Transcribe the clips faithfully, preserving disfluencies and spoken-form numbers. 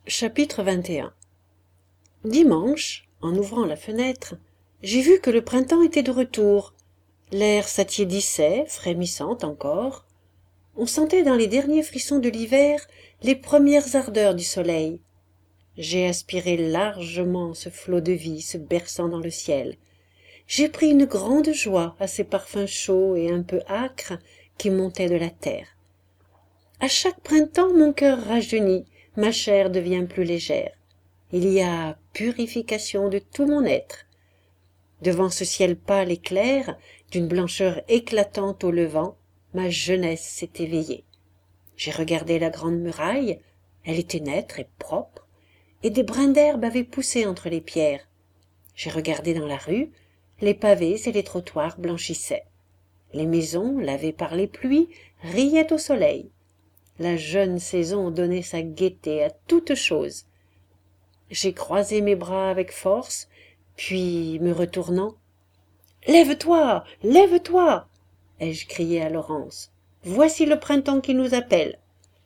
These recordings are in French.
Chapitre vingt et un. Dimanche, en ouvrant la fenêtre, j'ai vu que le printemps était de retour. L'air s'attiédissait, frémissant encore. On sentait dans les derniers frissons de l'hiver les premières ardeurs du soleil. J'ai aspiré largement ce flot de vie se berçant dans le ciel. J'ai pris une grande joie à ces parfums chauds et un peu âcres qui montaient de la terre. À chaque printemps, mon cœur rajeunit, ma chair devient plus légère. Il y a purification de tout mon être. Devant ce ciel pâle et clair, d'une blancheur éclatante au levant, ma jeunesse s'est éveillée. J'ai regardé la grande muraille, elle était nette et propre, et des brins d'herbe avaient poussé entre les pierres. J'ai regardé dans la rue, les pavés et les trottoirs blanchissaient. Les maisons, lavées par les pluies, riaient au soleil. La jeune saison donnait sa gaieté à toute chose. J'ai croisé mes bras avec force, puis, me retournant, « Lève-toi, lève-toi » ai-je crié à Laurence. « Voici le printemps qui nous appelle. »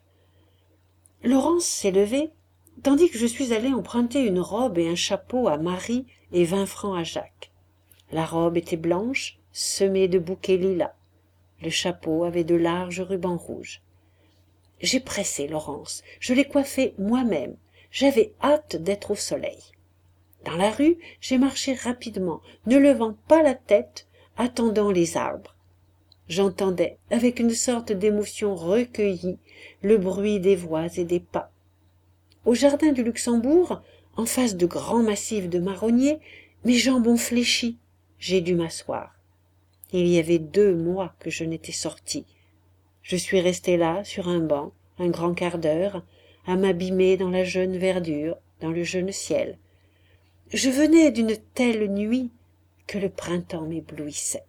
Laurence s'est levée, tandis que je suis allé emprunter une robe et un chapeau à Marie et vingt francs à Jacques. La robe était blanche, semée de bouquets lilas. Le chapeau avait de larges rubans rouges. J'ai pressé Laurence, je l'ai coiffée moi-même. J'avais hâte d'être au soleil. Dans la rue, j'ai marché rapidement, ne levant pas la tête, attendant les arbres. J'entendais, avec une sorte d'émotion recueillie, le bruit des voix et des pas. Au jardin du Luxembourg, en face de grands massifs de marronniers, mes jambes ont fléchi. J'ai dû m'asseoir. Il y avait deux mois que je n'étais sortie. Je suis restée là, sur un banc, un grand quart d'heure, à m'abîmer dans la jeune verdure, dans le jeune ciel. Je venais d'une telle nuit que le printemps m'éblouissait.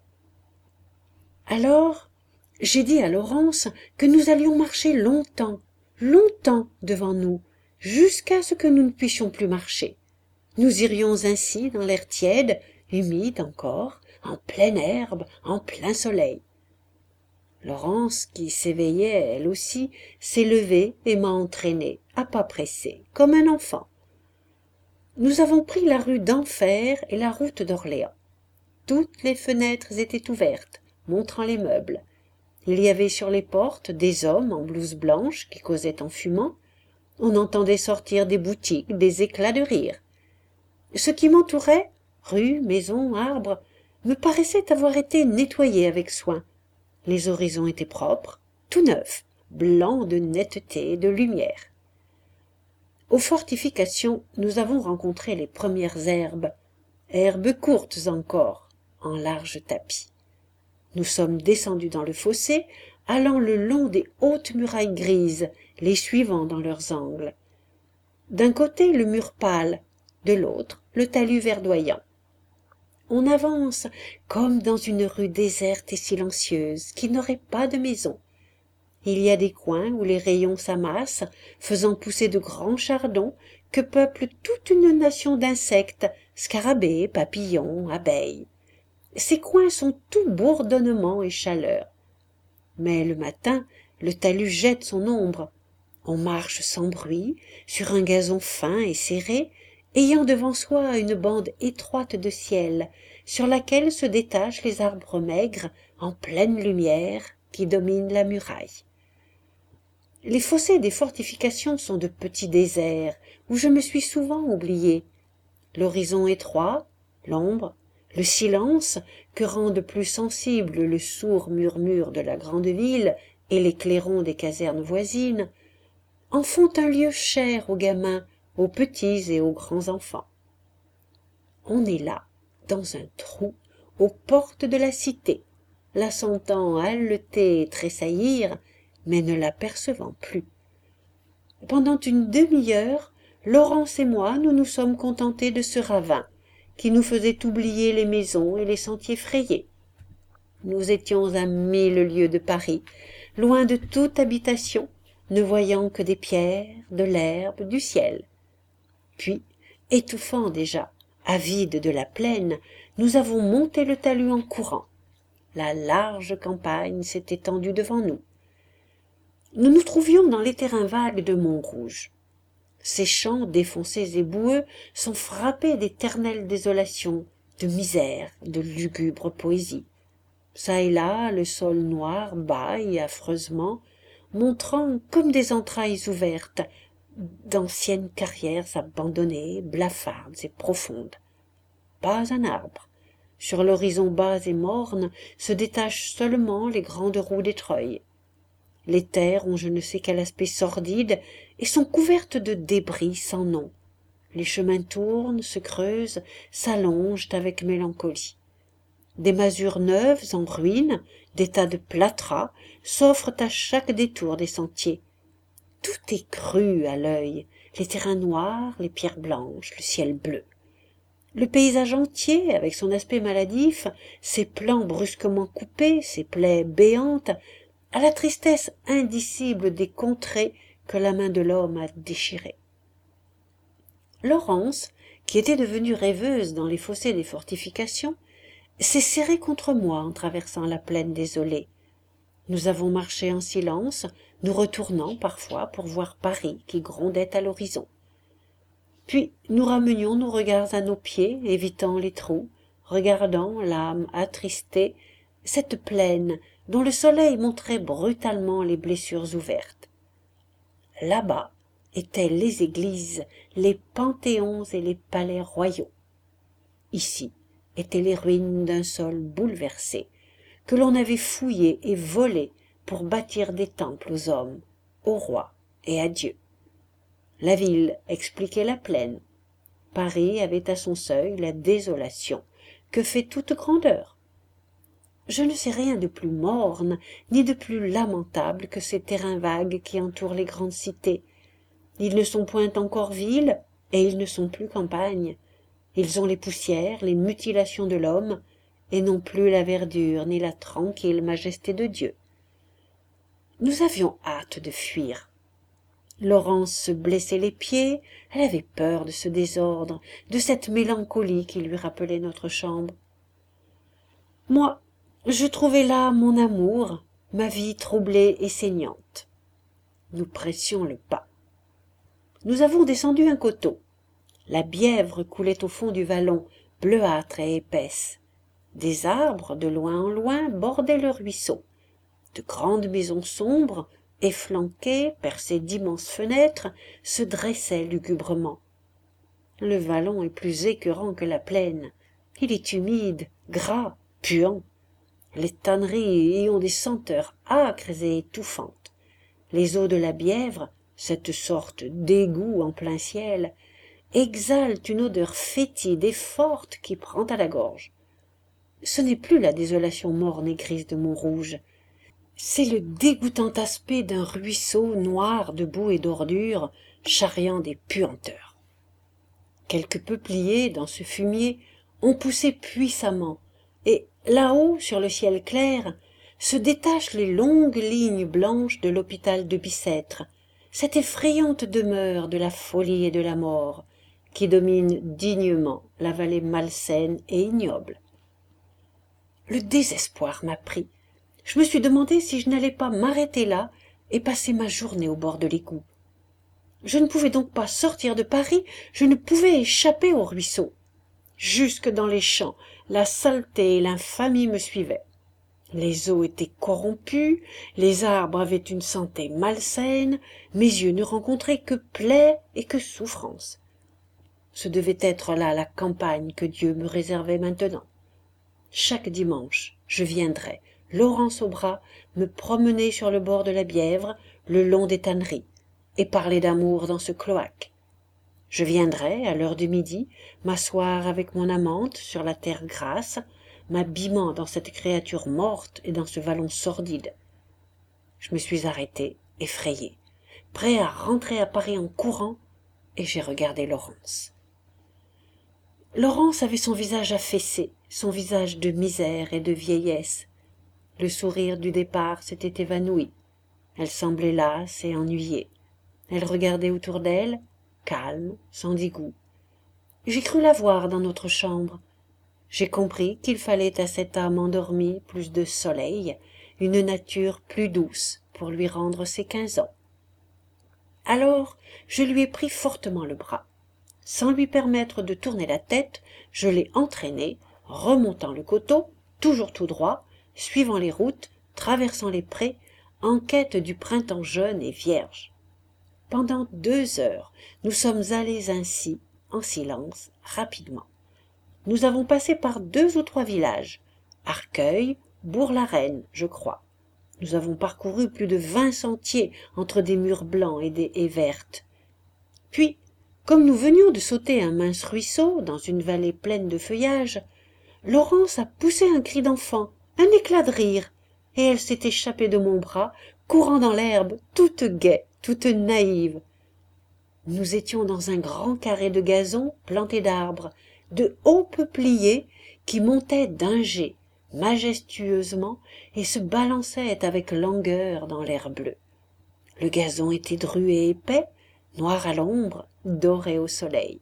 Alors, j'ai dit à Laurence que nous allions marcher longtemps, longtemps devant nous, jusqu'à ce que nous ne puissions plus marcher. Nous irions ainsi dans l'air tiède, humide encore, en pleine herbe, en plein soleil. Laurence, qui s'éveillait elle aussi, s'est levée et m'a entraîné, à pas pressés, comme un enfant. Nous avons pris la rue d'Enfer et la route d'Orléans. Toutes les fenêtres étaient ouvertes, montrant les meubles. Il y avait sur les portes des hommes en blouse blanche qui causaient en fumant. On entendait sortir des boutiques des éclats de rire. Ce qui m'entourait, rues, maisons, arbres, me paraissait avoir été nettoyé avec soin. Les horizons étaient propres, tout neufs, blancs de netteté et de lumière. Aux fortifications, nous avons rencontré les premières herbes, herbes courtes encore, en larges tapis. Nous sommes descendus dans le fossé, allant le long des hautes murailles grises, les suivant dans leurs angles. D'un côté, le mur pâle, de l'autre, le talus verdoyant. On avance comme dans une rue déserte et silencieuse, qui n'aurait pas de maison. Il y a des coins où les rayons s'amassent, faisant pousser de grands chardons que peuple toute une nation d'insectes, scarabées, papillons, abeilles. Ces coins sont tout bourdonnement et chaleur. Mais le matin, le talus jette son ombre. On marche sans bruit, sur un gazon fin et serré, ayant devant soi une bande étroite de ciel, sur laquelle se détachent les arbres maigres, en pleine lumière, qui dominent la muraille. Les fossés des fortifications sont de petits déserts, où je me suis souvent oubliée. L'horizon étroit, l'ombre, le silence, que rendent plus sensible le sourd murmure de la grande ville et les clairons des casernes voisines, en font un lieu cher aux gamins, aux petits et aux grands enfants. On est là, dans un trou, aux portes de la cité, la sentant haleter et tressaillir, mais ne l'apercevant plus. Pendant une demi-heure, Laurence et moi, nous nous sommes contentés de ce ravin, qui nous faisait oublier les maisons et les sentiers frayés. Nous étions à mille lieues de Paris, loin de toute habitation, ne voyant que des pierres, de l'herbe, du ciel. Puis, étouffant déjà, avides de la plaine, nous avons monté le talus en courant. La large campagne s'est étendue devant nous. Nous nous trouvions dans les terrains vagues de Montrouge. Ces champs défoncés et boueux sont frappés d'éternelle désolation, de misère, de lugubre poésie. Çà et là, le sol noir bâille affreusement, montrant comme des entrailles ouvertes d'anciennes carrières abandonnées, blafardes et profondes. Pas un arbre. Sur l'horizon bas et morne se détachent seulement les grandes roues des treuils. Les terres ont je ne sais quel aspect sordide et sont couvertes de débris sans nom. Les chemins tournent, se creusent, s'allongent avec mélancolie. Des masures neuves en ruine, des tas de plâtras s'offrent à chaque détour des sentiers. Tout est cru à l'œil, les terrains noirs, les pierres blanches, le ciel bleu. Le paysage entier, avec son aspect maladif, ses plans brusquement coupés, ses plaies béantes, a la tristesse indicible des contrées que la main de l'homme a déchirées. Laurence, qui était devenue rêveuse dans les fossés des fortifications, s'est serrée contre moi en traversant la plaine désolée. Nous avons marché en silence, nous retournant parfois pour voir Paris qui grondait à l'horizon. Puis nous ramenions nos regards à nos pieds, évitant les trous, regardant, l'âme attristée, cette plaine dont le soleil montrait brutalement les blessures ouvertes. Là-bas étaient les églises, les panthéons et les palais royaux. Ici étaient les ruines d'un sol bouleversé, que l'on avait fouillé et volé pour bâtir des temples aux hommes, aux rois et à Dieu. La ville expliquait la plaine. Paris avait à son seuil la désolation que fait toute grandeur. Je ne sais rien de plus morne ni de plus lamentable que ces terrains vagues qui entourent les grandes cités. Ils ne sont point encore villes et ils ne sont plus campagnes. Ils ont les poussières, les mutilations de l'homme, et non plus la verdure ni la tranquille majesté de Dieu. Nous avions hâte de fuir. Laurence se blessait les pieds, elle avait peur de ce désordre, de cette mélancolie qui lui rappelait notre chambre. Moi, je trouvais là mon amour, ma vie troublée et saignante. Nous pressions le pas. Nous avons descendu un coteau. La Bièvre coulait au fond du vallon, bleuâtre et épaisse. Des arbres, de loin en loin, bordaient le ruisseau. De grandes maisons sombres, efflanquées, percées d'immenses fenêtres, se dressaient lugubrement. Le vallon est plus écœurant que la plaine. Il est humide, gras, puant. Les tanneries y ont des senteurs âcres et étouffantes. Les eaux de la Bièvre, cette sorte d'égout en plein ciel, exhalent une odeur fétide et forte qui prend à la gorge. Ce n'est plus la désolation morne et grise de Montrouge, c'est le dégoûtant aspect d'un ruisseau noir de boue et d'ordures, charriant des puanteurs. Quelques peupliers, dans ce fumier, ont poussé puissamment, et là-haut, sur le ciel clair, se détachent les longues lignes blanches de l'hôpital de Bicêtre, cette effrayante demeure de la folie et de la mort, qui domine dignement la vallée malsaine et ignoble. Le désespoir m'a pris. Je me suis demandé si je n'allais pas m'arrêter là et passer ma journée au bord de l'égout. Je ne pouvais donc pas sortir de Paris, je ne pouvais échapper au ruisseau. Jusque dans les champs, la saleté et l'infamie me suivaient. Les eaux étaient corrompues, les arbres avaient une santé malsaine, mes yeux ne rencontraient que plaies et que souffrances. Ce devait être là la campagne que Dieu me réservait maintenant. Chaque dimanche, je viendrais, Laurence au bras, me promener sur le bord de la Bièvre, le long des tanneries, et parler d'amour dans ce cloaque. Je viendrais, à l'heure du midi, m'asseoir avec mon amante sur la terre grasse, m'abîmant dans cette créature morte et dans ce vallon sordide. Je me suis arrêté, effrayé, prêt à rentrer à Paris en courant, et j'ai regardé Laurence. Laurence avait son visage affaissé, son visage de misère et de vieillesse. Le sourire du départ s'était évanoui. Elle semblait lasse et ennuyée. Elle regardait autour d'elle, calme, sans dégoût. J'ai cru la voir dans notre chambre. J'ai compris qu'il fallait à cette âme endormie plus de soleil, une nature plus douce pour lui rendre ses quinze ans. Alors je lui ai pris fortement le bras. Sans lui permettre de tourner la tête, je l'ai entraîné, remontant le coteau, toujours tout droit, suivant les routes, traversant les prés, en quête du printemps jeune et vierge. Pendant deux heures, nous sommes allés ainsi, en silence, rapidement. Nous avons passé par deux ou trois villages, Arcueil, Bourg-la-Reine, je crois. Nous avons parcouru plus de vingt sentiers entre des murs blancs et des haies vertes. Puis, comme nous venions de sauter un mince ruisseau dans une vallée pleine de feuillage, Laurence a poussé un cri d'enfant, un éclat de rire, et elle s'est échappée de mon bras, courant dans l'herbe, toute gaie, toute naïve. Nous étions dans un grand carré de gazon planté d'arbres, de hauts peupliers qui montaient d'un jet, majestueusement, et se balançaient avec langueur dans l'air bleu. Le gazon était dru et épais, noir à l'ombre, doré au soleil.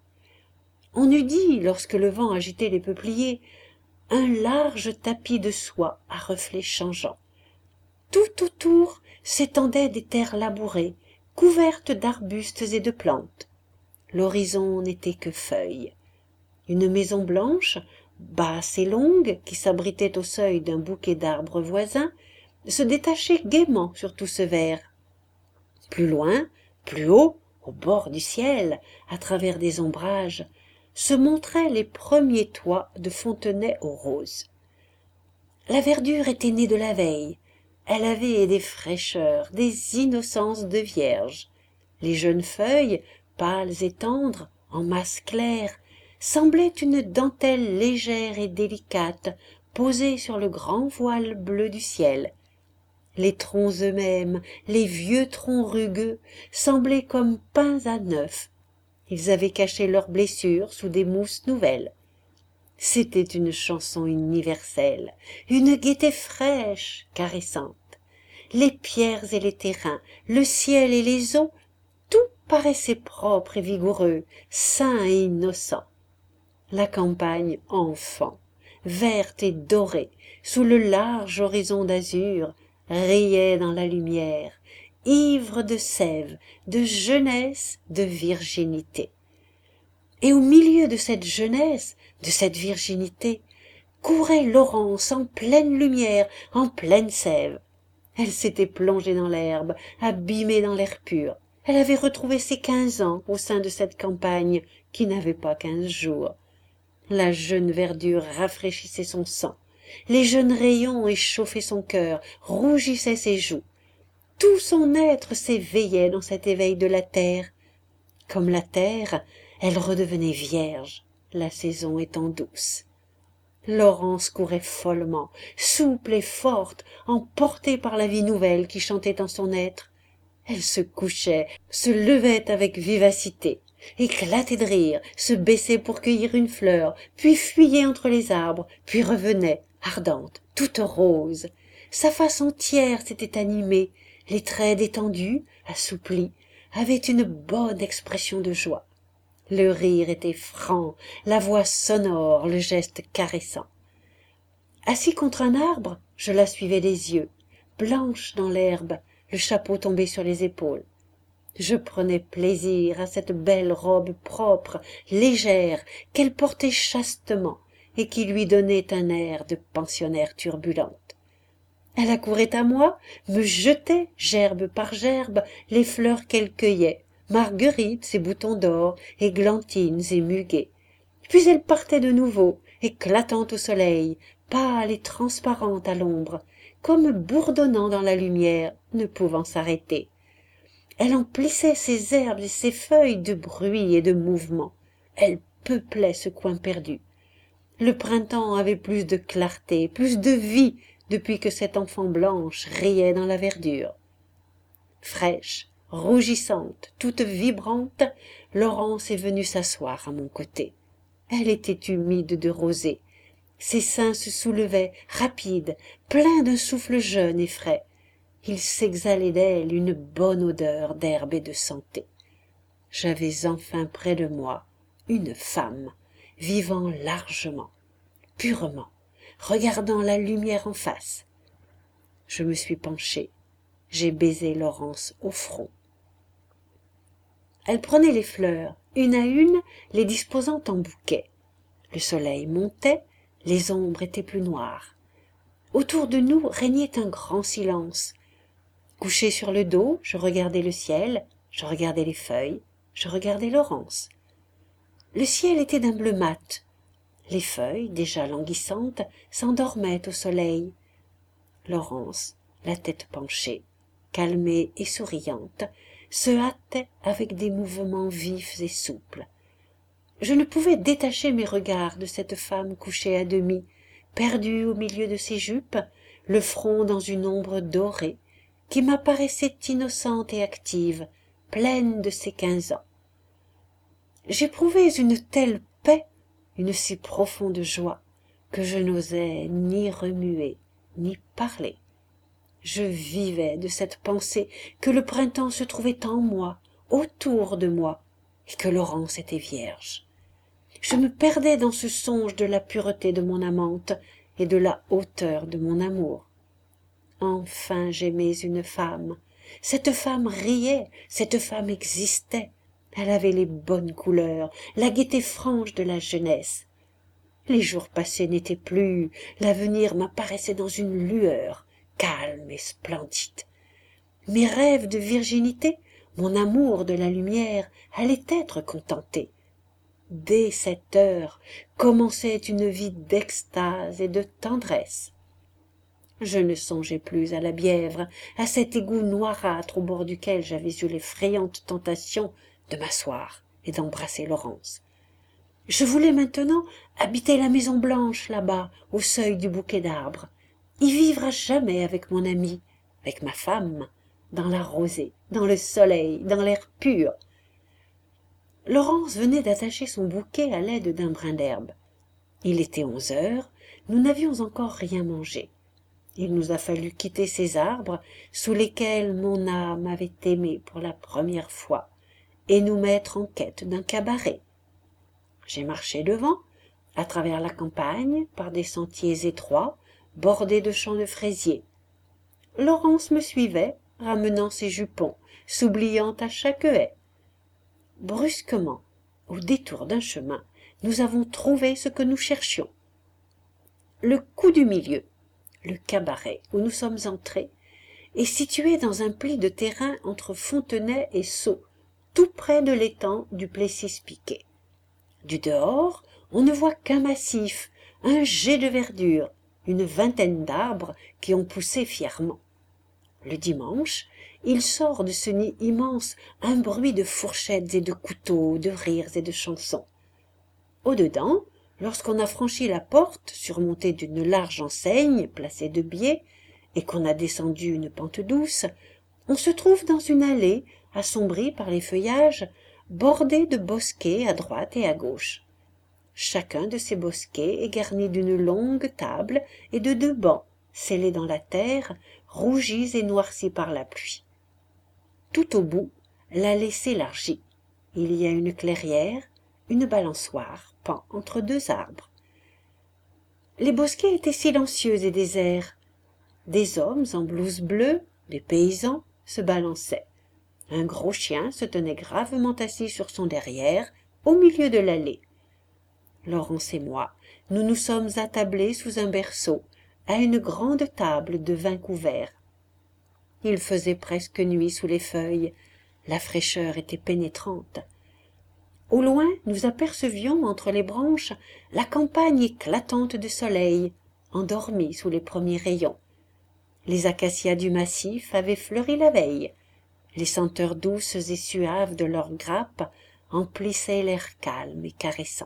On eût dit, lorsque le vent agitait les peupliers, un large tapis de soie à reflets changeants. Tout autour s'étendaient des terres labourées, couvertes d'arbustes et de plantes. L'horizon n'était que feuilles. Une maison blanche, basse et longue, qui s'abritait au seuil d'un bouquet d'arbres voisins, se détachait gaiement sur tout ce vert. Plus loin, plus haut, au bord du ciel, à travers des ombrages, se montraient les premiers toits de Fontenay aux roses. La verdure était née de la veille. Elle avait des fraîcheurs, des innocences de vierge. Les jeunes feuilles, pâles et tendres, en masse claire, semblaient une dentelle légère et délicate posée sur le grand voile bleu du ciel. Les troncs eux-mêmes, les vieux troncs rugueux, semblaient comme peints à neuf. Ils avaient caché leurs blessures sous des mousses nouvelles. C'était une chanson universelle, une gaieté fraîche, caressante. Les pierres et les terrains, le ciel et les eaux, tout paraissait propre et vigoureux, sain et innocent. La campagne enfant, verte et dorée, sous le large horizon d'azur, riait dans la lumière, ivre de sève, de jeunesse, de virginité. Et au milieu de cette jeunesse, de cette virginité, courait Laurence en pleine lumière, en pleine sève. Elle s'était plongée dans l'herbe, abîmée dans l'air pur. Elle avait retrouvé ses quinze ans au sein de cette campagne qui n'avait pas quinze jours. La jeune verdure rafraîchissait son sang. Les jeunes rayons échauffaient son cœur, rougissaient ses joues. Tout son être s'éveillait dans cet éveil de la terre. Comme la terre, elle redevenait vierge, la saison étant douce. Laurence courait follement, souple et forte, emportée par la vie nouvelle qui chantait en son être. Elle se couchait, se levait avec vivacité, éclatait de rire, se baissait pour cueillir une fleur, puis fuyait entre les arbres, puis revenait, ardente, toute rose. Sa face entière s'était animée, les traits détendus, assouplis, avaient une bonne expression de joie. Le rire était franc, la voix sonore, le geste caressant. Assis contre un arbre, je la suivais des yeux, blanche dans l'herbe, le chapeau tombé sur les épaules. Je prenais plaisir à cette belle robe propre, légère, qu'elle portait chastement et qui lui donnait un air de pensionnaire turbulente. Elle accourait à moi, me jetait, gerbe par gerbe, les fleurs qu'elle cueillait, marguerites et boutons d'or, églantines et muguets. Puis elle partait de nouveau, éclatante au soleil, pâle et transparente à l'ombre, comme bourdonnant dans la lumière, ne pouvant s'arrêter. Elle emplissait ses herbes et ses feuilles de bruit et de mouvement. Elle peuplait ce coin perdu. Le printemps avait plus de clarté, plus de vie, depuis que cette enfant blanche riait dans la verdure. Fraîche, rougissante, toute vibrante, Laurence est venue s'asseoir à mon côté. Elle était humide de rosée. Ses seins se soulevaient, rapides, pleins d'un souffle jeune et frais. Il s'exhalait d'elle une bonne odeur d'herbe et de santé. J'avais enfin près de moi une femme, vivant largement, purement, regardant la lumière en face. Je me suis penchée, j'ai baisé Laurence au front. Elle prenait les fleurs, une à une, les disposant en bouquets. Le soleil montait, les ombres étaient plus noires. Autour de nous régnait un grand silence. Couchée sur le dos, je regardais le ciel, je regardais les feuilles, je regardais Laurence. Le ciel était d'un bleu mat. Les feuilles, déjà languissantes, s'endormaient au soleil. Laurence, la tête penchée, calmée et souriante, se hâtait avec des mouvements vifs et souples. Je ne pouvais détacher mes regards de cette femme couchée à demi, perdue au milieu de ses jupes, le front dans une ombre dorée, qui m'apparaissait innocente et active, pleine de ses quinze ans. J'éprouvais une telle paix, une si profonde joie, que je n'osais ni remuer, ni parler. Je vivais de cette pensée que le printemps se trouvait en moi, autour de moi, et que Laurence était vierge. Je me perdais dans ce songe de la pureté de mon amante et de la hauteur de mon amour. Enfin j'aimais une femme. Cette femme riait, cette femme existait. Elle avait les bonnes couleurs, la gaieté franche de la jeunesse. Les jours passés n'étaient plus, l'avenir m'apparaissait dans une lueur, calme et splendide. Mes rêves de virginité, mon amour de la lumière allaient être contentés. Dès cette heure commençait une vie d'extase et de tendresse. Je ne songeais plus à la Bièvre, à cet égout noirâtre au bord duquel j'avais eu l'effrayante tentation de m'asseoir et d'embrasser Laurence. Je voulais maintenant habiter la maison blanche là-bas, au seuil du bouquet d'arbres, y vivre à jamais avec mon ami, avec ma femme, dans la rosée, dans le soleil, dans l'air pur. Laurence venait d'attacher son bouquet à l'aide d'un brin d'herbe. Il était onze heures, nous n'avions encore rien mangé. Il nous a fallu quitter ces arbres sous lesquels mon âme avait aimé pour la première fois et nous mettre en quête d'un cabaret. J'ai marché devant, à travers la campagne, par des sentiers étroits, bordés de champs de fraisiers. Laurence me suivait, ramenant ses jupons, s'oubliant à chaque haie. Brusquement, au détour d'un chemin, nous avons trouvé ce que nous cherchions. Le coup du milieu, le cabaret où nous sommes entrés, est situé dans un pli de terrain entre Fontenay et Sceaux, tout près de l'étang du Plessis-Piquet. Du dehors, on ne voit qu'un massif, un jet de verdure, une vingtaine d'arbres qui ont poussé fièrement. Le dimanche, il sort de ce nid immense un bruit de fourchettes et de couteaux, de rires et de chansons. Au-dedans, lorsqu'on a franchi la porte, surmontée d'une large enseigne placée de biais, et qu'on a descendu une pente douce, on se trouve dans une allée, assombrie par les feuillages, bordée de bosquets à droite et à gauche. Chacun de ces bosquets est garni d'une longue table et de deux bancs, scellés dans la terre, rougis et noircis par la pluie. Tout au bout, l'allée s'élargit. Il y a une clairière, une balançoire pend entre deux arbres. Les bosquets étaient silencieux et déserts. Des hommes en blouse bleue, des paysans, se balançaient. Un gros chien se tenait gravement assis sur son derrière, au milieu de l'allée. Laurence et moi, nous nous sommes attablés sous un berceau, à une grande table de vin couvert. Il faisait presque nuit sous les feuilles, la fraîcheur était pénétrante. Au loin, nous apercevions entre les branches la campagne éclatante de soleil, endormie sous les premiers rayons. Les acacias du massif avaient fleuri la veille. Les senteurs douces et suaves de leurs grappes emplissaient l'air calme et caressant.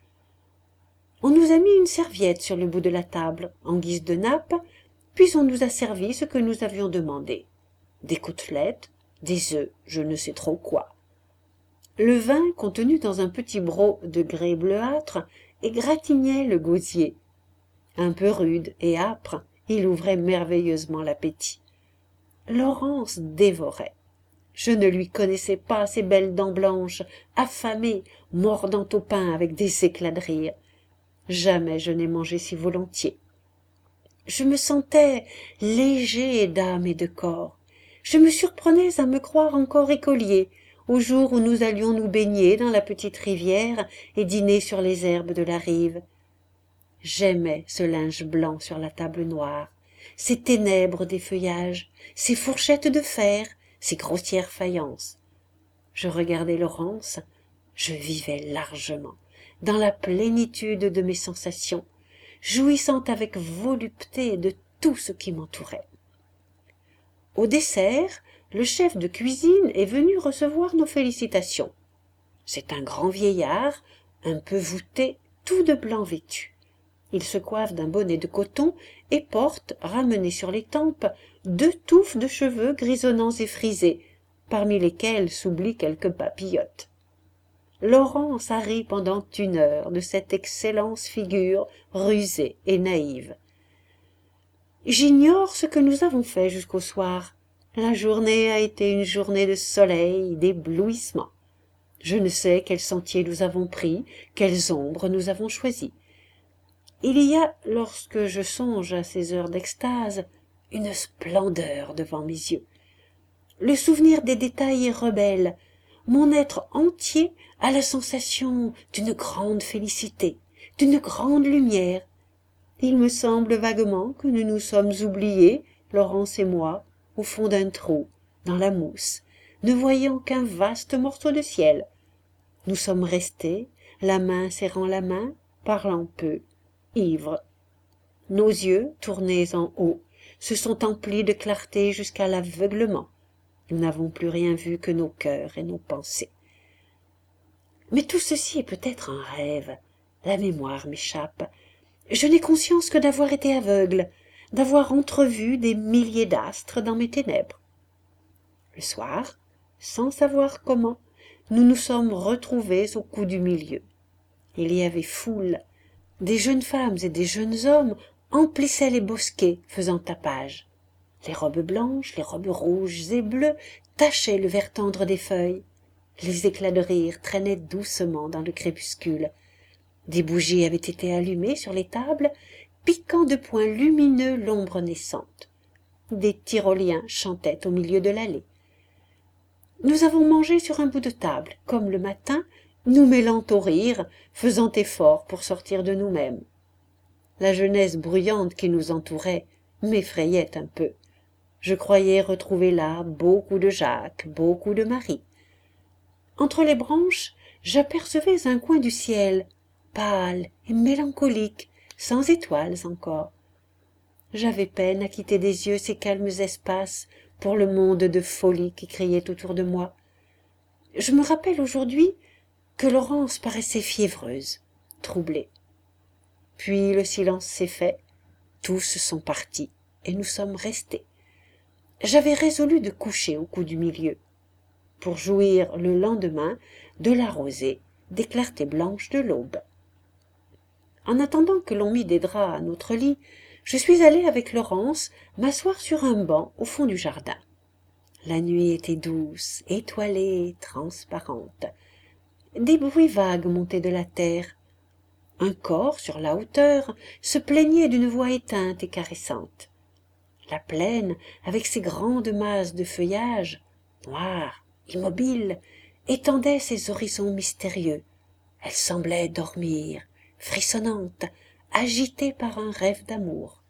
On nous a mis une serviette sur le bout de la table, en guise de nappe, puis on nous a servi ce que nous avions demandé. Des côtelettes, des œufs, je ne sais trop quoi. Le vin, contenu dans un petit broc de grès bleuâtre, égratignait le gosier. Un peu rude et âpre, il ouvrait merveilleusement l'appétit. Laurence dévorait. Je ne lui connaissais pas ces belles dents blanches, affamées, mordant au pain avec des éclats de rire. Jamais je n'ai mangé si volontiers. Je me sentais léger d'âme et de corps. Je me surprenais à me croire encore écolier, au jour où nous allions nous baigner dans la petite rivière et dîner sur les herbes de la rive. J'aimais ce linge blanc sur la table noire, ces ténèbres des feuillages, ces fourchettes de fer, ces grossières faïences. Je regardais Laurence, je vivais largement, dans la plénitude de mes sensations, jouissant avec volupté de tout ce qui m'entourait. Au dessert, le chef de cuisine est venu recevoir nos félicitations. C'est un grand vieillard, un peu voûté, tout de blanc vêtu. Il se coiffe d'un bonnet de coton et porte, ramené sur les tempes, deux touffes de cheveux grisonnants et frisés, parmi lesquels s'oublient quelques papillotes. Laurence a ri pendant une heure de cette excellence figure rusée et naïve. J'ignore ce que nous avons fait jusqu'au soir. La journée a été une journée de soleil, d'éblouissement. Je ne sais quel sentier nous avons pris, quelles ombres nous avons choisies. Il y a, lorsque je songe à ces heures d'extase, une splendeur devant mes yeux. Le souvenir des détails est rebelle. Mon être entier a la sensation d'une grande félicité, d'une grande lumière. Il me semble vaguement que nous nous sommes oubliés, Laurence et moi, au fond d'un trou, dans la mousse, ne voyant qu'un vaste morceau de ciel. Nous sommes restés, la main serrant la main, parlant peu, ivres. Nos yeux, tournés en haut, se sont emplis de clarté jusqu'à l'aveuglement. Nous n'avons plus rien vu que nos cœurs et nos pensées. Mais tout ceci est peut-être un rêve. La mémoire m'échappe. Je n'ai conscience que d'avoir été aveugle, d'avoir entrevu des milliers d'astres dans mes ténèbres. Le soir, sans savoir comment, nous nous sommes retrouvés au coup du milieu. Il y avait foule. Des jeunes femmes et des jeunes hommes emplissaient les bosquets, faisant tapage. Les robes blanches, les robes rouges et bleues tachaient le vert tendre des feuilles. Les éclats de rire traînaient doucement dans le crépuscule. Des bougies avaient été allumées sur les tables, piquant de points lumineux l'ombre naissante. Des tyroliens chantaient au milieu de l'allée. Nous avons mangé sur un bout de table, comme le matin, nous mêlant au rire, faisant effort pour sortir de nous-mêmes. La jeunesse bruyante qui nous entourait m'effrayait un peu. Je croyais retrouver là beaucoup de Jacques, beaucoup de Marie. Entre les branches, j'apercevais un coin du ciel, pâle et mélancolique, sans étoiles encore. J'avais peine à quitter des yeux ces calmes espaces pour le monde de folie qui criait autour de moi. Je me rappelle aujourd'hui que Laurence paraissait fiévreuse, troublée. Puis le silence s'est fait, tous sont partis et nous sommes restés. J'avais résolu de coucher au coup du milieu, pour jouir le lendemain de la rosée, des clartés blanches de l'aube. En attendant que l'on mît des draps à notre lit, je suis allée avec Laurence m'asseoir sur un banc au fond du jardin. La nuit était douce, étoilée, transparente. Des bruits vagues montaient de la terre. Un cor, sur la hauteur, se plaignait d'une voix éteinte et caressante. La plaine, avec ses grandes masses de feuillage, noires, immobiles, étendait ses horizons mystérieux. Elle semblait dormir, frissonnante, agitée par un rêve d'amour.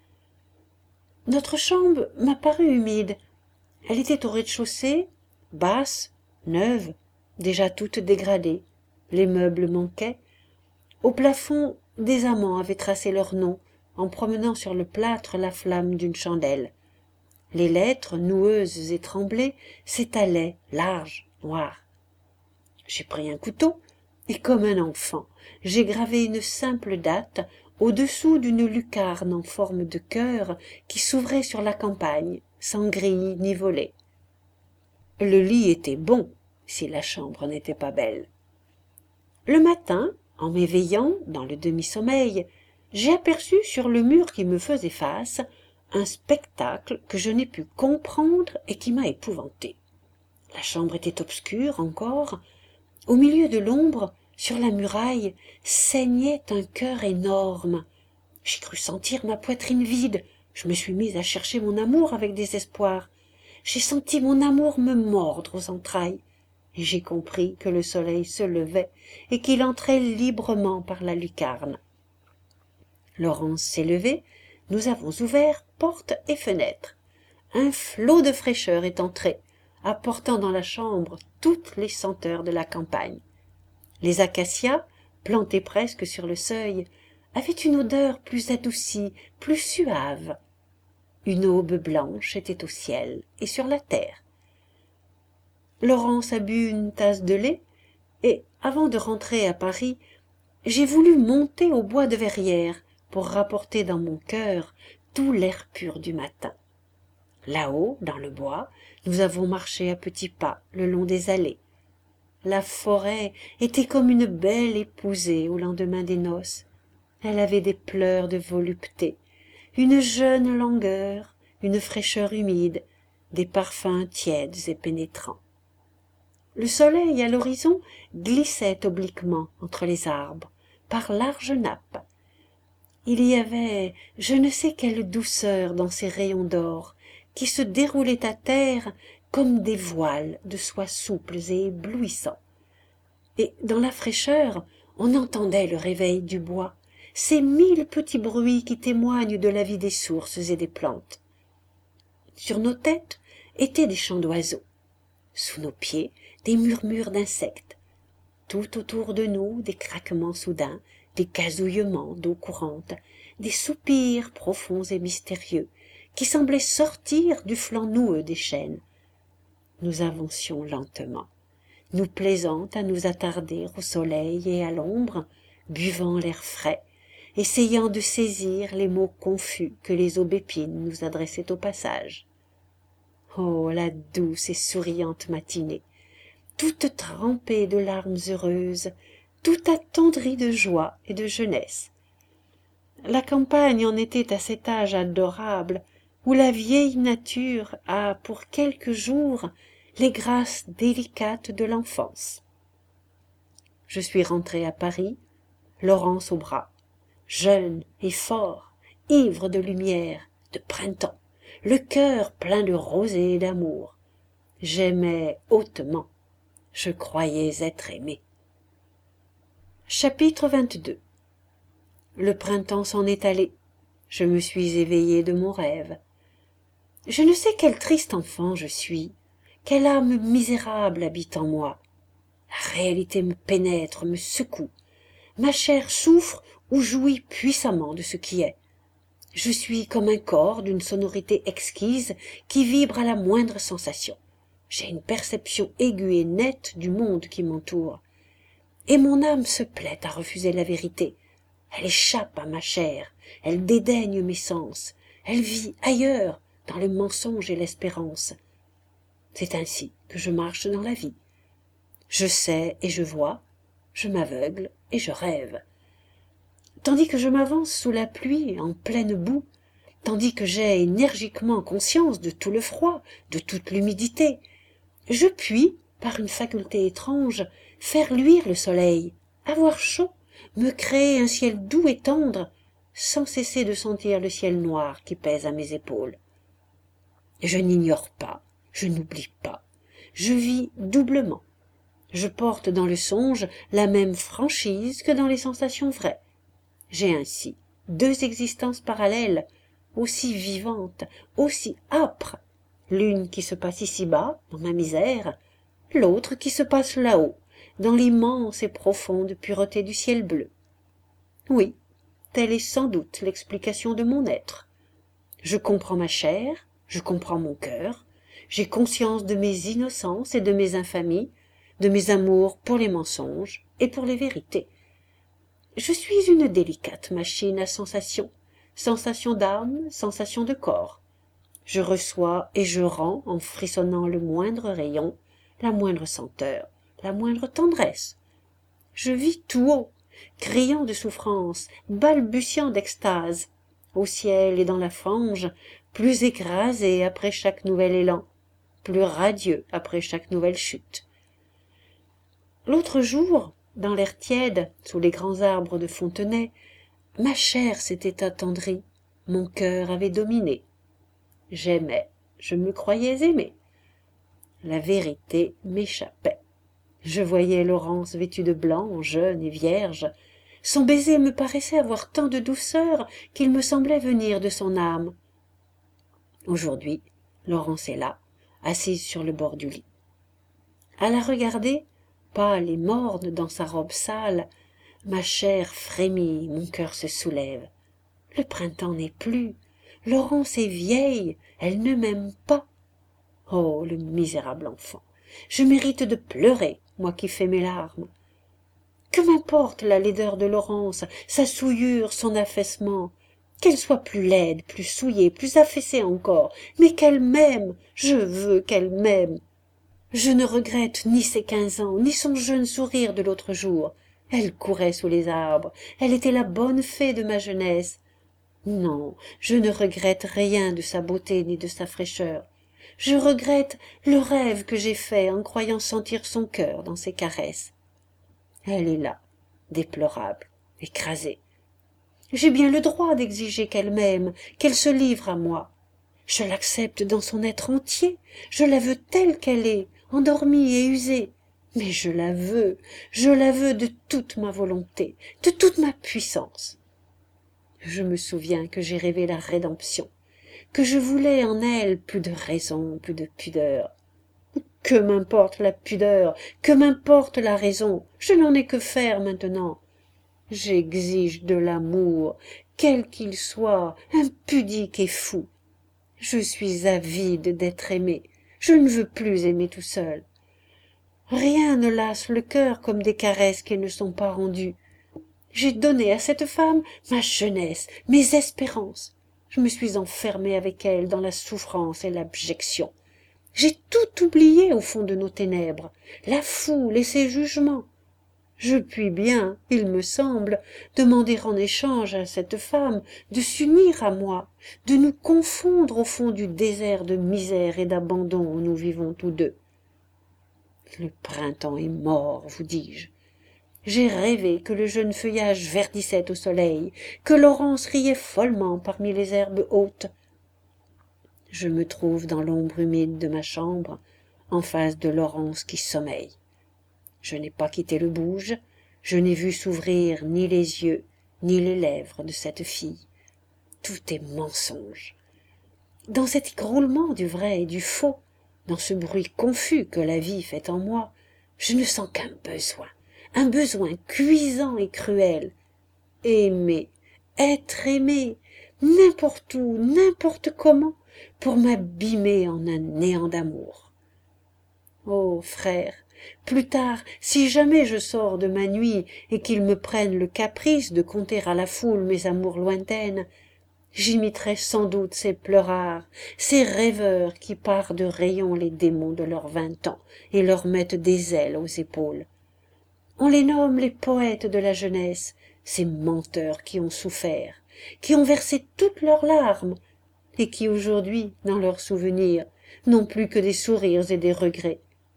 Notre chambre m'a paru humide. Elle était au rez-de-chaussée, basse, neuve, déjà toute dégradée. Les meubles manquaient. Au plafond, des amants avaient tracé leur nom, en promenant sur le plâtre la flamme d'une chandelle. Les lettres, noueuses et tremblées, s'étalaient, larges, noires. J'ai pris un couteau, et comme un enfant, j'ai gravé une simple date au-dessous d'une lucarne en forme de cœur qui s'ouvrait sur la campagne, sans grille ni volet. Le lit était bon, si la chambre n'était pas belle. Le matin, en m'éveillant dans le demi-sommeil, j'ai aperçu sur le mur qui me faisait face un spectacle que je n'ai pu comprendre et qui m'a épouvanté. La chambre était obscure encore. Au milieu de l'ombre, sur la muraille, saignait un cœur énorme. J'ai cru sentir ma poitrine vide. Je me suis mise à chercher mon amour avec désespoir. J'ai senti mon amour me mordre aux entrailles. et j'ai compris que le soleil se levait et qu'il entrait librement par la lucarne. Laurence s'est levée, nous avons ouvert porte et fenêtre. Un flot de fraîcheur est entré, apportant dans la chambre toutes les senteurs de la campagne. Les acacias, plantés presque sur le seuil, avaient une odeur plus adoucie, plus suave. Une aube blanche était au ciel et sur la terre. Laurence a bu une tasse de lait, et, avant de rentrer à Paris, j'ai voulu monter au bois de Verrières pour rapporter dans mon cœur tout l'air pur du matin. Là-haut, dans le bois, nous avons marché à petits pas le long des allées. La forêt était comme une belle épousée au lendemain des noces. Elle avait des pleurs de volupté, une jeune langueur, une fraîcheur humide, des parfums tièdes et pénétrants. Le soleil à l'horizon glissait obliquement entre les arbres, par larges nappes. Il y avait je ne sais quelle douceur dans ces rayons d'or qui se déroulaient à terre comme des voiles de soie souples et éblouissants. Et dans la fraîcheur, on entendait le réveil du bois, ces mille petits bruits qui témoignent de la vie des sources et des plantes. Sur nos têtes étaient des chants d'oiseaux, sous nos pieds des murmures d'insectes, tout autour de nous des craquements soudains, des gazouillements d'eau courante, des soupirs profonds et mystérieux qui semblaient sortir du flanc noueux des chênes. Nous avancions lentement, nous plaisant à nous attarder au soleil et à l'ombre, buvant l'air frais, essayant de saisir les mots confus que les aubépines nous adressaient au passage. Oh, la douce et souriante matinée, toute trempée de larmes heureuses, tout attendrie de joie et de jeunesse. La campagne en était à cet âge adorable où la vieille nature a pour quelques jours les grâces délicates de l'enfance. Je suis rentré à Paris, Laurence au bras, jeune et fort, ivre de lumière, de printemps, le cœur plein de rosée et d'amour. J'aimais hautement, je croyais être aimé. Chapitre vingt-deux. Le printemps s'en est allé, je me suis éveillé de mon rêve. Je ne sais quel triste enfant je suis, quelle âme misérable habite en moi. La réalité me pénètre, me secoue. Ma chair souffre ou jouit puissamment de ce qui est. Je suis comme un corps d'une sonorité exquise qui vibre à la moindre sensation. J'ai une perception aiguë et nette du monde qui m'entoure. Et mon âme se plaît à refuser la vérité. Elle échappe à ma chair, elle dédaigne mes sens, elle vit ailleurs, dans le mensonge et l'espérance. C'est ainsi que je marche dans la vie. Je sais et je vois, je m'aveugle et je rêve. Tandis que je m'avance sous la pluie, en pleine boue, tandis que j'ai énergiquement conscience de tout le froid, de toute l'humidité, je puis, par une faculté étrange, faire luire le soleil, avoir chaud, me créer un ciel doux et tendre, sans cesser de sentir le ciel noir qui pèse à mes épaules. Je n'ignore pas, je n'oublie pas, je vis doublement. Je porte dans le songe la même franchise que dans les sensations vraies. J'ai ainsi deux existences parallèles, aussi vivantes, aussi âpres, l'une qui se passe ici-bas, dans ma misère, l'autre qui se passe là-haut, dans l'immense et profonde pureté du ciel bleu. Oui, telle est sans doute l'explication de mon être. Je comprends ma chair, je comprends mon cœur, j'ai conscience de mes innocences et de mes infamies, de mes amours pour les mensonges et pour les vérités. Je suis une délicate machine à sensations, sensations d'âme, sensations de corps. Je reçois et je rends en frissonnant le moindre rayon, la moindre senteur, la moindre tendresse. Je vis tout haut, criant de souffrance, balbutiant d'extase, au ciel et dans la fange, plus écrasé après chaque nouvel élan, plus radieux après chaque nouvelle chute. L'autre jour, dans l'air tiède, sous les grands arbres de Fontenay, ma chair s'était attendrie, mon cœur avait dominé. J'aimais, je me croyais aimé. La vérité m'échappait. Je voyais Laurence vêtue de blanc, jeune et vierge. Son baiser me paraissait avoir tant de douceur qu'il me semblait venir de son âme. Aujourd'hui, Laurence est là, assise sur le bord du lit. À la regarder, pâle et morne dans sa robe sale, ma chair frémit, mon cœur se soulève. Le printemps n'est plus, Laurence est vieille, elle ne m'aime pas. Oh, le misérable enfant, je mérite de pleurer, moi qui fais mes larmes. Que m'importe la laideur de Laurence, sa souillure, son affaissement, qu'elle soit plus laide, plus souillée, plus affaissée encore, mais qu'elle m'aime, je veux qu'elle m'aime. Je ne regrette ni ses quinze ans, ni son jeune sourire de l'autre jour. Elle courait sous les arbres, elle était la bonne fée de ma jeunesse. Non, je ne regrette rien de sa beauté ni de sa fraîcheur. Je regrette le rêve que j'ai fait en croyant sentir son cœur dans ses caresses. Elle est là, déplorable, écrasée. J'ai bien le droit d'exiger qu'elle m'aime, qu'elle se livre à moi. Je l'accepte dans son être entier, je la veux telle qu'elle est, endormie et usée. Mais je la veux, je la veux de toute ma volonté, de toute ma puissance. Je me souviens que j'ai rêvé la rédemption, que je voulais en elle plus de raison, plus de pudeur. Que m'importe la pudeur, que m'importe la raison, je n'en ai que faire maintenant. J'exige de l'amour, quel qu'il soit, impudique et fou. Je suis avide d'être aimé, je ne veux plus aimer tout seul. Rien ne lasse le cœur comme des caresses qui ne sont pas rendues. J'ai donné à cette femme ma jeunesse, mes espérances. Je me suis enfermée avec elle dans la souffrance et l'abjection. J'ai tout oublié au fond de nos ténèbres, la foule et ses jugements. Je puis bien, il me semble, demander en échange à cette femme de s'unir à moi, de nous confondre au fond du désert de misère et d'abandon où nous vivons tous deux. Le printemps est mort, vous dis-je. J'ai rêvé que le jeune feuillage verdissait au soleil, que Laurence riait follement parmi les herbes hautes. Je me trouve dans l'ombre humide de ma chambre, en face de Laurence qui sommeille. Je n'ai pas quitté le bouge, je n'ai vu s'ouvrir ni les yeux, ni les lèvres de cette fille. Tout est mensonge. Dans cet écroulement du vrai et du faux, dans ce bruit confus que la vie fait en moi, je ne sens qu'un besoin, un besoin cuisant et cruel. Aimer, être aimé, n'importe où, n'importe comment, pour m'abîmer en un néant d'amour. Ô frère, plus tard, si jamais je sors de ma nuit et qu'ils me prennent le caprice de conter à la foule mes amours lointaines, j'imiterai sans doute ces pleurards, ces rêveurs qui parent de rayons les démons de leurs vingt ans et leur mettent des ailes aux épaules. On les nomme les poètes de la jeunesse, ces menteurs qui ont souffert, qui ont versé toutes leurs larmes, et qui aujourd'hui, dans leurs souvenirs, n'ont plus que des sourires et des regrets.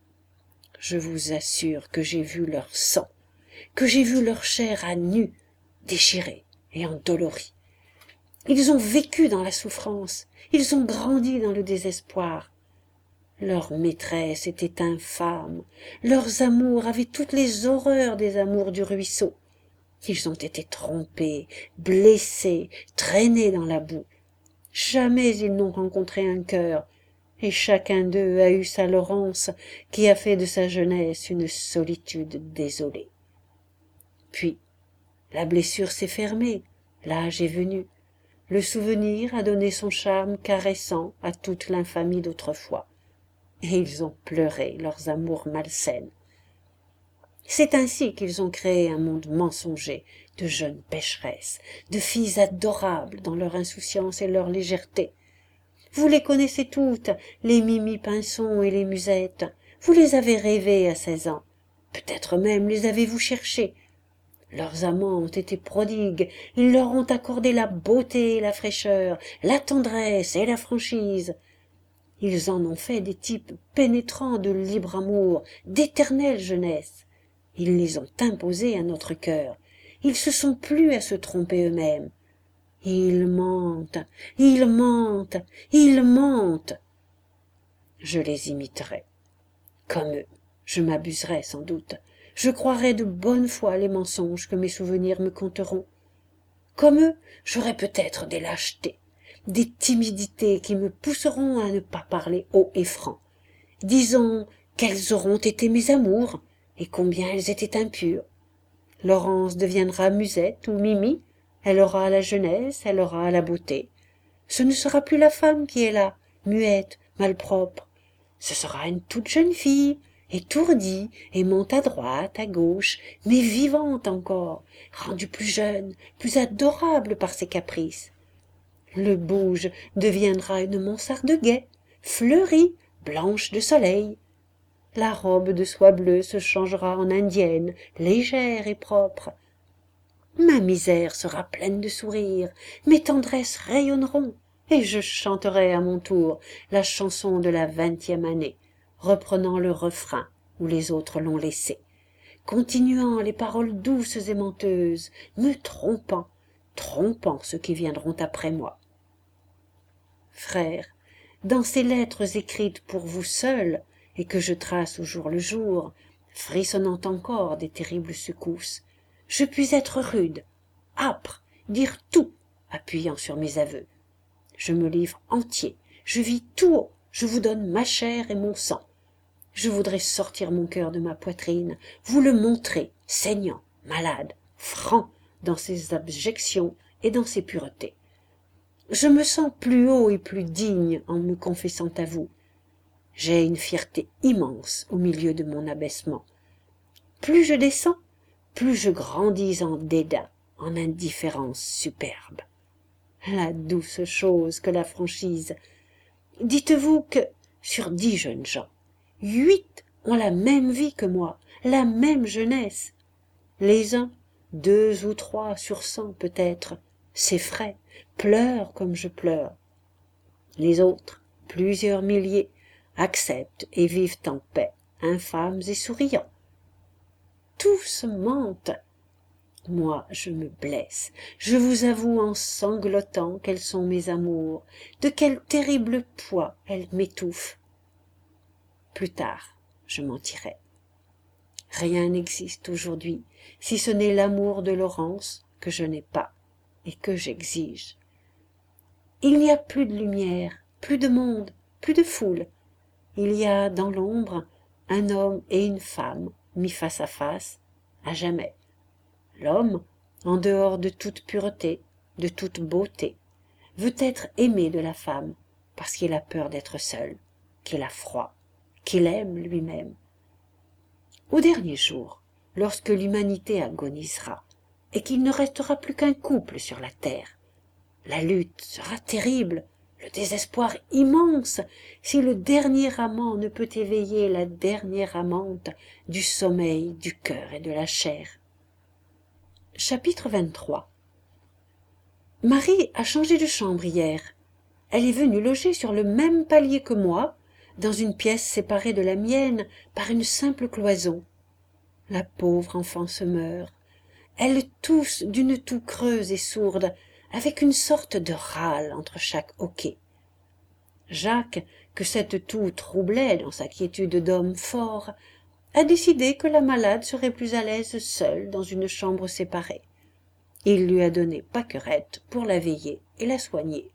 Je vous assure que j'ai vu leur sang, que j'ai vu leur chair à nu, déchirée et endolorie. Ils ont vécu dans la souffrance, ils ont grandi dans le désespoir. Leur maîtresse était infâme, leurs amours avaient toutes les horreurs des amours du ruisseau. Ils ont été trompés, blessés, traînés dans la boue. Jamais ils n'ont rencontré un cœur, et chacun d'eux a eu sa Laurence qui a fait de sa jeunesse une solitude désolée. Puis, la blessure s'est fermée, l'âge est venu, le souvenir a donné son charme caressant à toute l'infamie d'autrefois, et ils ont pleuré leurs amours malsaines. C'est ainsi qu'ils ont créé un monde mensonger de jeunes pécheresses, de filles adorables dans leur insouciance et leur légèreté. Vous les connaissez toutes, les Mimi Pinson et les Musettes. Vous les avez rêvées à seize ans. Peut-être même les avez-vous cherchées. Leurs amants ont été prodigues, ils leur ont accordé la beauté et la fraîcheur, la tendresse et la franchise. Ils en ont fait des types pénétrants de libre amour, d'éternelle jeunesse. Ils les ont imposés à notre cœur. Ils se sont plu à se tromper eux-mêmes. Ils mentent, ils mentent, ils mentent. Je les imiterai, comme eux, Je m'abuserais sans doute. Je croirais de bonne foi les mensonges que mes souvenirs me conteront. Comme eux, j'aurais peut-être des lâchetés, des timidités qui me pousseront à ne pas parler haut et franc. Disons quelles auront été mes amours, et combien elles étaient impures. Laurence deviendra Musette ou Mimi, elle aura la jeunesse, elle aura la beauté. Ce ne sera plus la femme qui est là, muette, malpropre. Ce sera une toute jeune fille, étourdie, aimant à droite, à gauche, mais vivante encore, rendue plus jeune, plus adorable par ses caprices. Le bouge deviendra une mansarde gaie, fleurie, blanche de soleil. La robe de soie bleue se changera en indienne, légère et propre. Ma misère sera pleine de sourires, mes tendresses rayonneront, et je chanterai à mon tour la chanson de la vingtième année, reprenant le refrain où les autres l'ont laissé, continuant les paroles douces et menteuses, me trompant, trompant ceux qui viendront après moi. Frère, dans ces lettres écrites pour vous seuls, et que je trace au jour le jour, frissonnant encore des terribles secousses, je puis être rude, âpre, dire tout, appuyant sur mes aveux. Je me livre entier, je vis tout haut, je vous donne ma chair et mon sang. Je voudrais sortir mon cœur de ma poitrine, vous le montrer, saignant, malade, franc, dans ses abjections et dans ses puretés. Je me sens plus haut et plus digne en me confessant à vous. J'ai une fierté immense au milieu de mon abaissement. Plus je descends, plus je grandis en dédain, en indifférence superbe. La douce chose que la franchise. Dites-vous que, sur dix jeunes gens, huit ont la même vie que moi, la même jeunesse. Les uns, deux ou trois sur cent peut-être, s'effraient, pleurent comme je pleure. Les autres, plusieurs milliers, acceptent et vivent en paix, infâmes et souriants. Tous mentent. Moi, je me blesse. Je vous avoue en sanglotant quels sont mes amours, de quel terrible poids elles m'étouffent. Plus tard, je mentirai. Rien n'existe aujourd'hui, si ce n'est l'amour de Laurence que je n'ai pas et que j'exige. Il n'y a plus de lumière, plus de monde, plus de foule. Il y a dans l'ombre un homme et une femme mis face à face, à jamais. L'homme, en dehors de toute pureté, de toute beauté, veut être aimé de la femme parce qu'il a peur d'être seul, qu'il a froid, qu'il aime lui-même. Au dernier jour, lorsque l'humanité agonisera et qu'il ne restera plus qu'un couple sur la terre, la lutte sera terrible, le désespoir immense, si le dernier amant ne peut éveiller la dernière amante du sommeil du cœur et de la chair. Chapitre vingt-trois. Marie a changé de chambre hier. Elle est venue loger sur le même palier que moi, dans une pièce séparée de la mienne par une simple cloison. La pauvre enfant se meurt. Elle tousse d'une toux creuse et sourde, avec une sorte de râle entre chaque hoquet. Jacques, que cette toux troublait dans sa quiétude d'homme fort, a décidé que la malade serait plus à l'aise seule dans une chambre séparée. Il lui a donné Pâquerette pour la veiller et la soigner.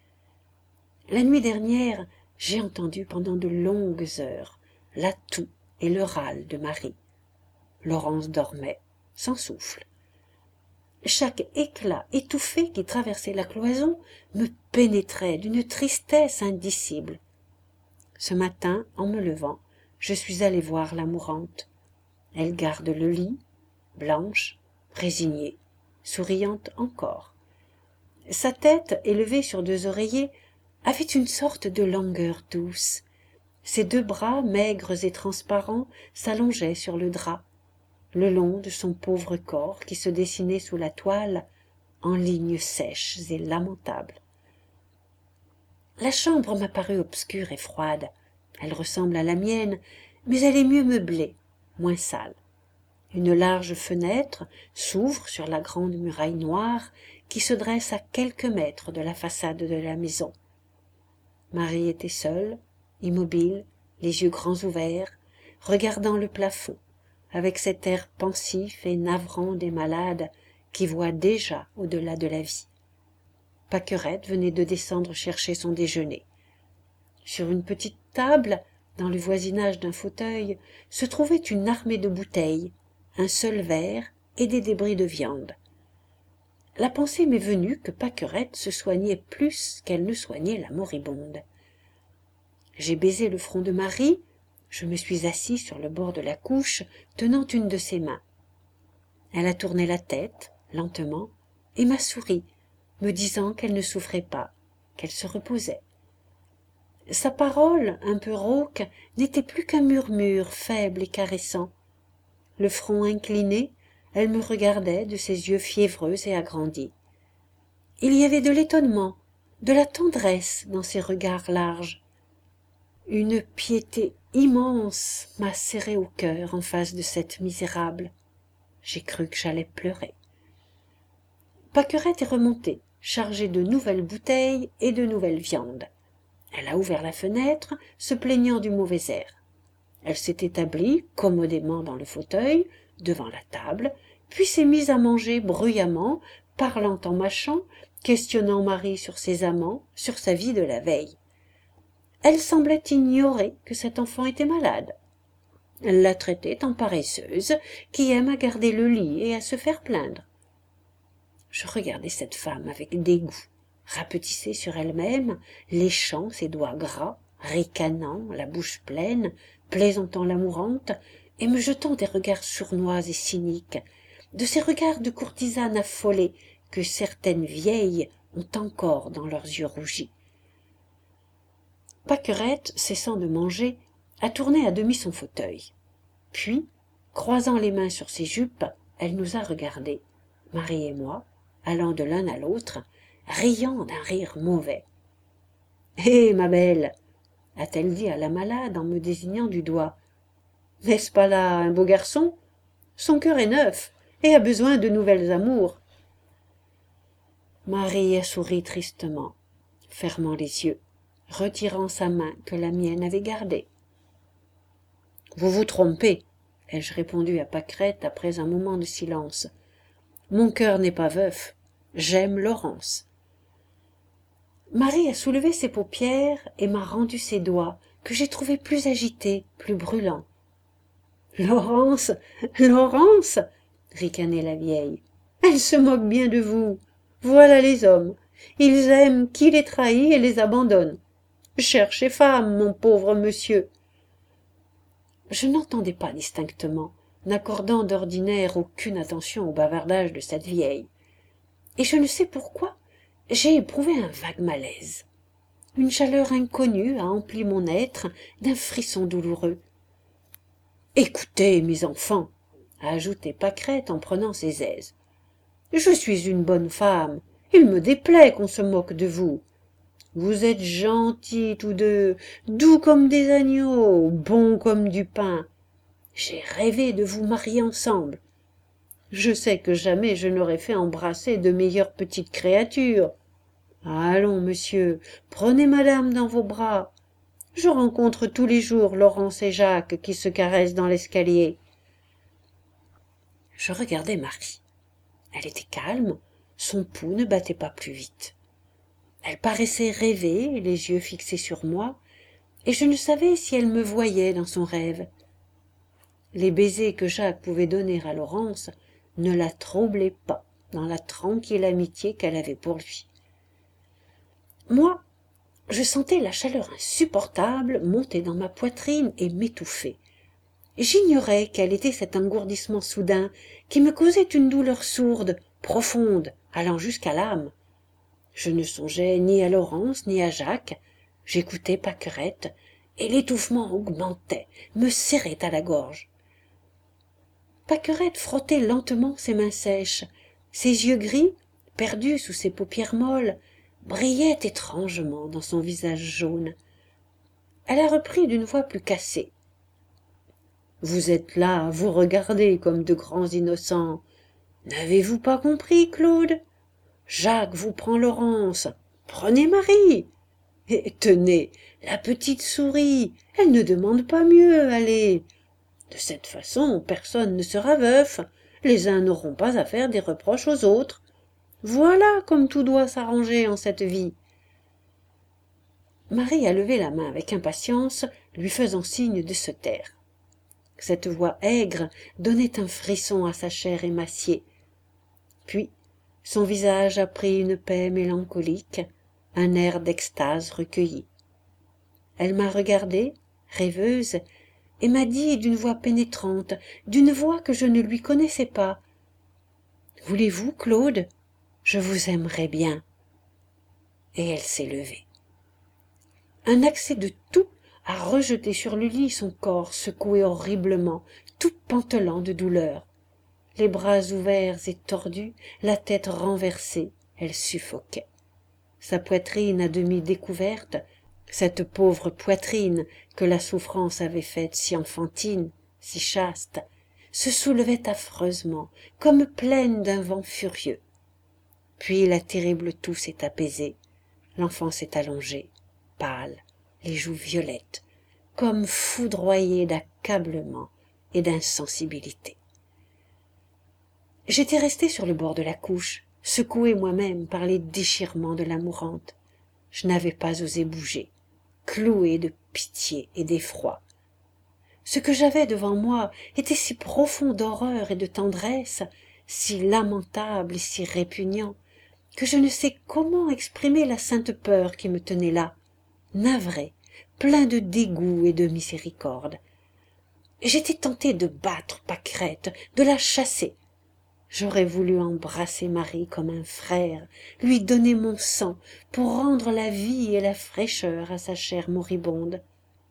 La nuit dernière, j'ai entendu pendant de longues heures la toux et le râle de Marie. Laurence dormait, sans souffle. Chaque éclat étouffé qui traversait la cloison me pénétrait d'une tristesse indicible. Ce matin, en me levant, je suis allé voir la mourante. Elle garde le lit, blanche, résignée, souriante encore. Sa tête, élevée sur deux oreillers, avait une sorte de langueur douce. Ses deux bras, maigres et transparents, s'allongeaient sur le drap, le long de son pauvre corps qui se dessinait sous la toile en lignes sèches et lamentables. La chambre m'a paru obscure et froide. Elle ressemble à la mienne, mais elle est mieux meublée, moins sale. Une large fenêtre s'ouvre sur la grande muraille noire qui se dresse à quelques mètres de la façade de la maison. Marie était seule, immobile, les yeux grands ouverts, regardant le plafond, avec cet air pensif et navrant des malades qui voient déjà au-delà de la vie. Paquerette venait de descendre chercher son déjeuner. Sur une petite table, dans le voisinage d'un fauteuil, se trouvait une armée de bouteilles, un seul verre et des débris de viande. La pensée m'est venue que Paquerette se soignait plus qu'elle ne soignait la moribonde. J'ai baisé le front de Marie, je me suis assis sur le bord de la couche, tenant une de ses mains. Elle a tourné la tête, lentement, et m'a souri, me disant qu'elle ne souffrait pas, qu'elle se reposait. Sa parole, un peu rauque, n'était plus qu'un murmure faible et caressant. Le front incliné, elle me regardait de ses yeux fiévreux et agrandis. Il y avait de l'étonnement, de la tendresse dans ses regards larges. Une piété immense m'a serré au cœur en face de cette misérable. J'ai cru que j'allais pleurer. Paquerette est remontée, chargée de nouvelles bouteilles et de nouvelles viandes. Elle a ouvert la fenêtre, se plaignant du mauvais air. Elle s'est établie commodément dans le fauteuil, devant la table, puis s'est mise à manger bruyamment, parlant en mâchant, questionnant Marie sur ses amants, sur sa vie de la veille. Elle semblait ignorer que cet enfant était malade. Elle la traitait en paresseuse, qui aime à garder le lit et à se faire plaindre. Je regardais cette femme avec dégoût, rapetissée sur elle-même, léchant ses doigts gras, ricanant, la bouche pleine, plaisantant la mourante, et me jetant des regards sournois et cyniques, de ces regards de courtisanes affolées que certaines vieilles ont encore dans leurs yeux rougis. Paquerette, cessant de manger, a tourné à demi son fauteuil. Puis, croisant les mains sur ses jupes, elle nous a regardés, Marie et moi, allant de l'un à l'autre, riant d'un rire mauvais. « Hé, ma belle !» a-t-elle dit à la malade en me désignant du doigt. « N'est-ce pas là un beau garçon? Son cœur est neuf et a besoin de nouvelles amours. » Marie a souri tristement, fermant les yeux, retirant sa main que la mienne avait gardée. « Vous vous trompez, » ai-je répondu à Paquerette après un moment de silence. « Mon cœur n'est pas veuf. J'aime Laurence. » Marie a soulevé ses paupières et m'a rendu ses doigts, que j'ai trouvés plus agités, plus brûlants. « Laurence, Laurence !» ricanait la vieille. « Elle se moque bien de vous. Voilà les hommes. Ils aiment qui les trahit et les abandonne. Cherchez femme, mon pauvre monsieur. » Je n'entendais pas distinctement, n'accordant d'ordinaire aucune attention au bavardage de cette vieille. Et je ne sais pourquoi, j'ai éprouvé un vague malaise. Une chaleur inconnue a empli mon être d'un frisson douloureux. « Écoutez, mes enfants, » a ajouté Paquerette en prenant ses aises. « Je suis une bonne femme. Il me déplaît qu'on se moque de vous. Vous êtes gentils tous deux, doux comme des agneaux, bons comme du pain. J'ai rêvé de vous marier ensemble. Je sais que jamais je n'aurais fait embrasser de meilleures petites créatures. Allons, monsieur, prenez madame dans vos bras. Je rencontre tous les jours Laurence et Jacques qui se caressent dans l'escalier. » Je regardais Marie. Elle était calme, son pouls ne battait pas plus vite. Elle paraissait rêver, les yeux fixés sur moi, et je ne savais si elle me voyait dans son rêve. Les baisers que Jacques pouvait donner à Laurence ne la troublaient pas dans la tranquille amitié qu'elle avait pour lui. Moi, je sentais la chaleur insupportable monter dans ma poitrine et m'étouffer. J'ignorais quel était cet engourdissement soudain qui me causait une douleur sourde, profonde, allant jusqu'à l'âme. Je ne songeais ni à Laurence ni à Jacques, j'écoutais Paquerette, et l'étouffement augmentait, me serrait à la gorge. Paquerette frottait lentement ses mains sèches, ses yeux gris, perdus sous ses paupières molles, brillaient étrangement dans son visage jaune. Elle a repris d'une voix plus cassée. « Vous êtes là à vous regarder comme de grands innocents. N'avez-vous pas compris, Claude? Jacques vous prend Laurence. Prenez Marie. Et tenez, la petite souris, elle ne demande pas mieux, allez. De cette façon, personne ne sera veuf, les uns n'auront pas à faire des reproches aux autres. Voilà comme tout doit s'arranger en cette vie. » Marie a levé la main avec impatience, lui faisant signe de se taire. Cette voix aigre donnait un frisson à sa chair émaciée. Puis, son visage a pris une paix mélancolique, un air d'extase recueillie. Elle m'a regardée, rêveuse, et m'a dit d'une voix pénétrante, d'une voix que je ne lui connaissais pas, « Voulez-vous, Claude, je vous aimerais bien. » Et elle s'est levée. Un accès de toux a rejeté sur le lit son corps secoué horriblement, tout pantelant de douleur. Les bras ouverts et tordus, la tête renversée, elle suffoquait. Sa poitrine à demi découverte, cette pauvre poitrine que la souffrance avait faite si enfantine, si chaste, se soulevait affreusement, comme pleine d'un vent furieux. Puis la terrible toux s'est apaisée, l'enfant s'est allongé, pâle, les joues violettes, comme foudroyé d'accablement et d'insensibilité. J'étais restée sur le bord de la couche, secouée moi-même par les déchirements de la mourante. Je n'avais pas osé bouger, clouée de pitié et d'effroi. Ce que j'avais devant moi était si profond d'horreur et de tendresse, si lamentable et si répugnant, que je ne sais comment exprimer la sainte peur qui me tenait là, navré, plein de dégoût et de miséricorde. J'étais tentée de battre Pâquerette, de la chasser. J'aurais voulu embrasser Marie comme un frère, lui donner mon sang pour rendre la vie et la fraîcheur à sa chair moribonde.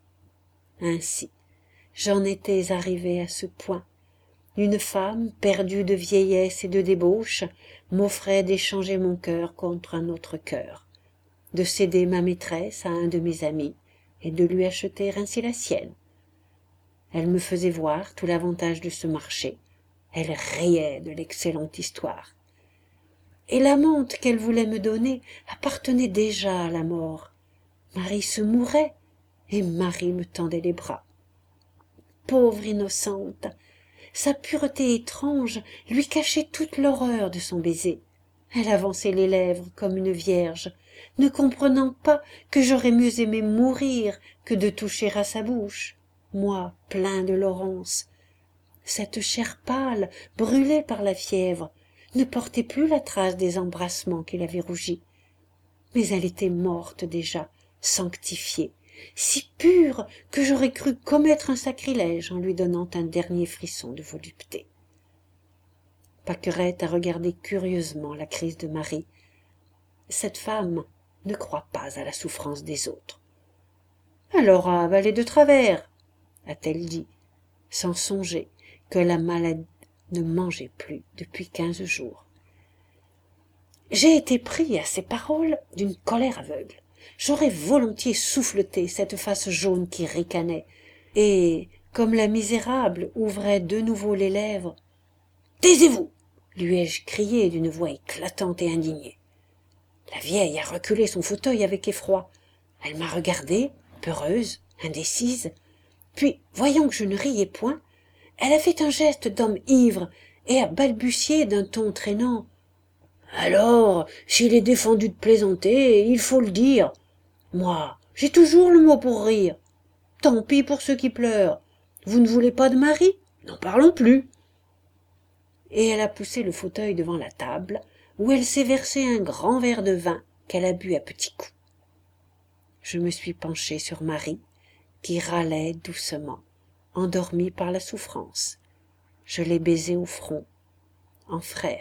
Ainsi, j'en étais arrivée à ce point. Une femme, perdue de vieillesse et de débauche, m'offrait d'échanger mon cœur contre un autre cœur, de céder ma maîtresse à un de mes amis et de lui acheter ainsi la sienne. Elle me faisait voir tout l'avantage de ce marché. Elle riait de l'excellente histoire. Et l'amante qu'elle voulait me donner appartenait déjà à la mort. Marie se mourait, et Marie me tendait les bras. Pauvre innocente! Sa pureté étrange lui cachait toute l'horreur de son baiser. Elle avançait les lèvres comme une vierge, ne comprenant pas que j'aurais mieux aimé mourir que de toucher à sa bouche, moi plein de Laurence. Cette chair pâle, brûlée par la fièvre, ne portait plus la trace des embrassements qui l'avaient rougie. Mais elle était morte déjà, sanctifiée, si pure que j'aurais cru commettre un sacrilège en lui donnant un dernier frisson de volupté. Pâquerette a regardé curieusement la crise de Marie. Cette femme ne croit pas à la souffrance des autres. « Elle aura avalé de travers, » a-t-elle dit, sans songer que la malade ne mangeait plus depuis quinze jours. J'ai été pris à ces paroles d'une colère aveugle. J'aurais volontiers souffleté cette face jaune qui ricanait, et, comme la misérable ouvrait de nouveau les lèvres, « Taisez-vous » lui ai-je crié d'une voix éclatante et indignée. La vieille a reculé son fauteuil avec effroi. Elle m'a regardée, peureuse, indécise, puis, voyant que je ne riais point, elle a fait un geste d'homme ivre et a balbutié d'un ton traînant. « Alors, s'il est défendu de plaisanter, il faut le dire. Moi, j'ai toujours le mot pour rire. Tant pis pour ceux qui pleurent. Vous ne voulez pas de Marie? N'en parlons plus. » Et elle a poussé le fauteuil devant la table, où elle s'est versé un grand verre de vin qu'elle a bu à petits coups. Je me suis penchée sur Marie, qui râlait doucement, endormie par la souffrance. Je l'ai baisée au front, en frère.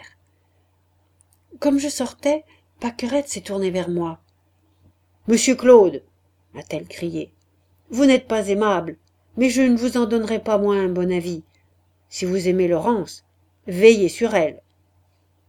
Comme je sortais, Pâquerette s'est tournée vers moi. « Monsieur Claude, » a-t-elle crié, « vous n'êtes pas aimable, mais je ne vous en donnerai pas moins un bon avis. Si vous aimez Laurence, veillez sur elle.